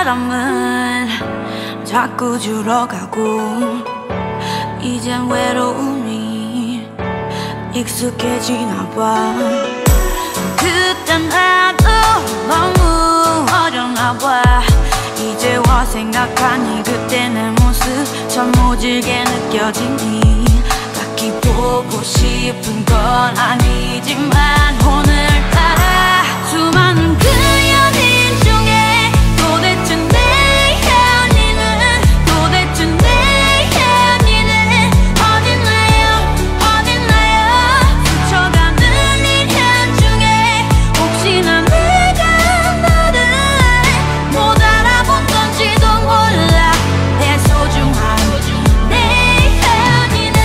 바람은 자꾸 줄어가고 이젠 외로움이 익숙해지나 봐. 그땐 나도 너무 어렸나 봐. 이제와 생각하니 그때 내 모습 참 모질게 느껴지니 딱히 보고 싶은 건 아니지만 오늘따라 수많은 그 연인 중에 도대체 내 연인은 도대체 내 연인은 어딨나요 어딨나요. 스쳐가는 인연 중에 혹시나 내가 너를 못 알아본 건지도 몰라. 내 소중한 내 연인은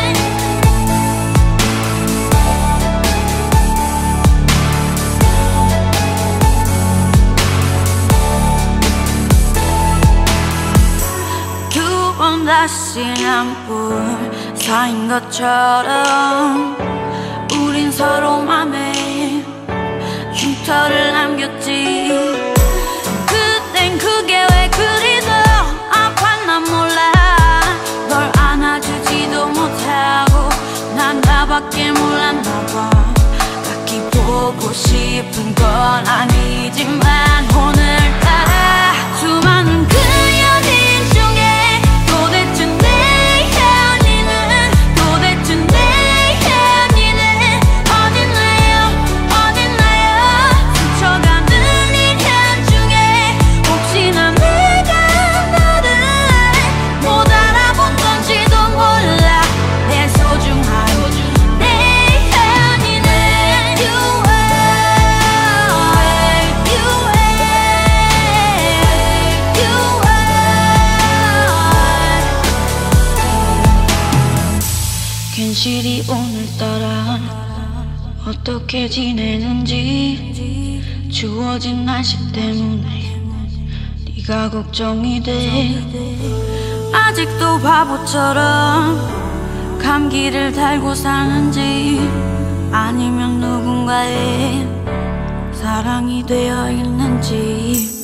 두 번 다시 안볼 사인 것처럼 우린 서로 맘에 흉터를 남겼지. 그땐 그게 왜 그리 더 아팠나 몰라. 널 안아주지도 못하고 난 나밖에 몰랐나 봐. 딱히 보고 싶은 건 아니지만 오늘따라 수많은 그 연인 중에 도대체 내 연인은 도대체 내 연인은 어딨나요 어딨나요. 스쳐가는 인연 중에 혹시나 내가 너를 못 알아본 건지도 몰라. 내 소중한 내 연인은 You 괜시리 오늘따라 어떻게 지내는지 주어진 날씨 때문에 네가 걱정이 돼. 아직도 바보처럼 감기를 달고 사는지 아니면 누군가의 사랑이 되어 있는지.